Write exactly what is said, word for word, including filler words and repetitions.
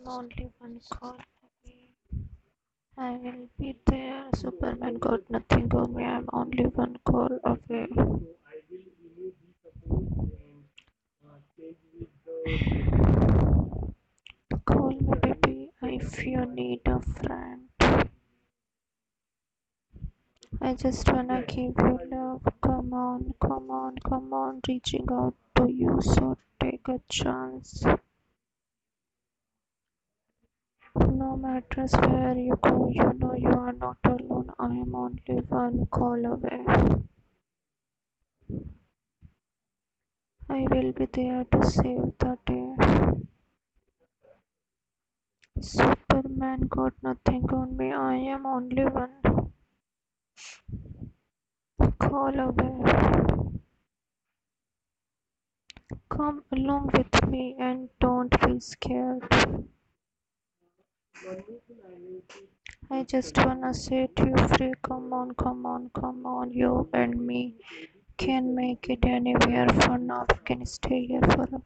only one call away. I will be there. Superman got nothing on me. I'm only one call away. Call me, baby, if you need a friend. I just wanna give you love. Come on, come on, come on. Reaching out to you, so take a chance. No matters where you go, you know you are not alone. I am only one call away. I will be there to save the day. Superman got nothing on me. I am only one call away. Come along with me and don't be scared. I just wanna set you free. Come on, come on, come on. You and me can make it anywhere for now. We can stay here forever.